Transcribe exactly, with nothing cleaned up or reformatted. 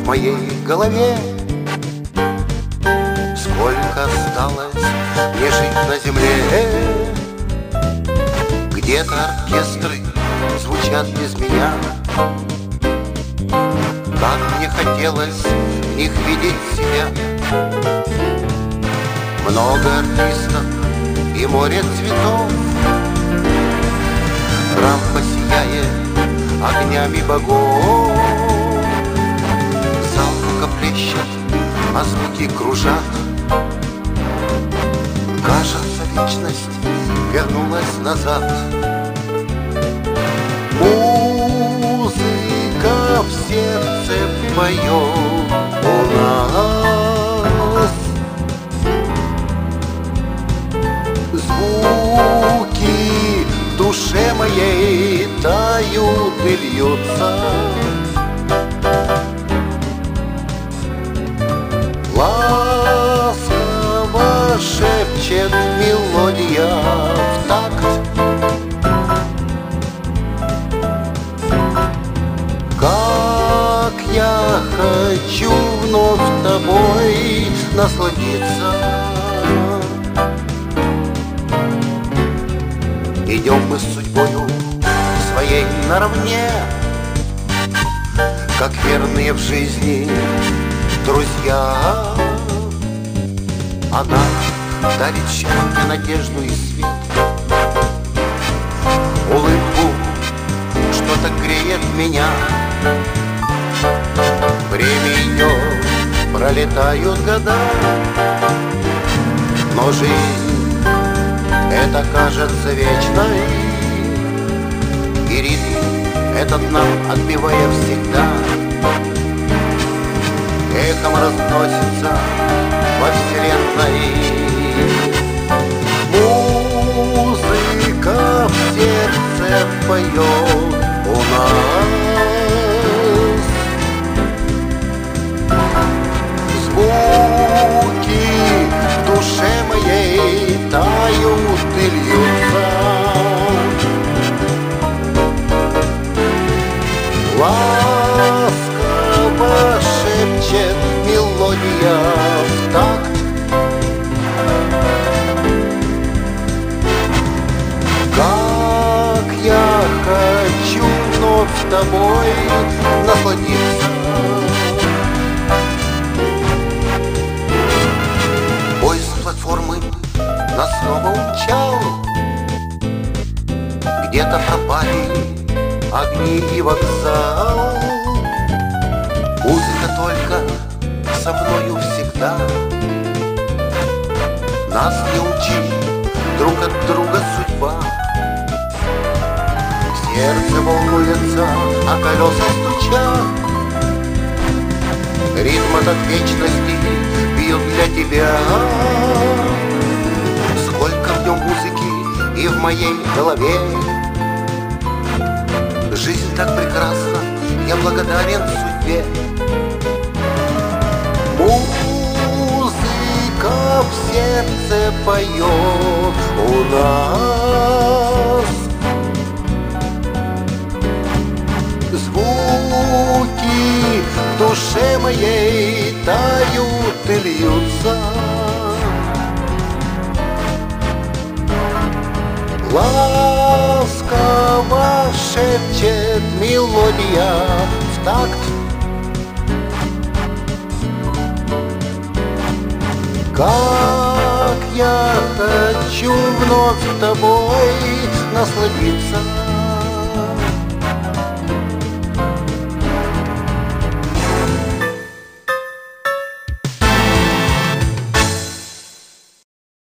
моей голове. Сколько осталось мне жить на земле, где-то оркестры звучат без меня. Как мне хотелось в них видеть себя. Много артистов и море цветов. Рампа сияет огнями богов. Зал рукоплещет, а звуки кружат. Кажется, вечность вернулась назад. Музыка в сердце поет у нас. Звуки в душе моей тают и льются. Ласково шепчет мелодия в такт. Как я хочу вновь тобой насладиться. Идем мы с судьбою своей наравне, как верные в жизни друзья. Она дарит счастье, надежду и свет, улыбку, что-то греет меня. Время идет, пролетают года, но жизнь это кажется вечной. И ритм этот нам отбивая всегда эхом разносится во вселенной. Музыка в сердце поет у нас. Звуки в душе моей тают и льются. Ласково шепчет мелодия в такт. Как я хочу вновь тобой насладиться. Поезд с платформы нас снова умчал. Где-то пропали огни и вокзал. Музыка только со мною всегда. Нас не учит друг от друга судьба. Сердце волнуется, а колеса стучат. Ритм от вечности бьют для тебя. Сколько в нем музыки и в моей голове. Жизнь так прекрасна, я благодарен судьбе. Музыка в сердце поет у нас. Звуки в душе моей тают и льются. Ласково шепчет мелодия в такт. Как я хочу вновь тобой насладиться.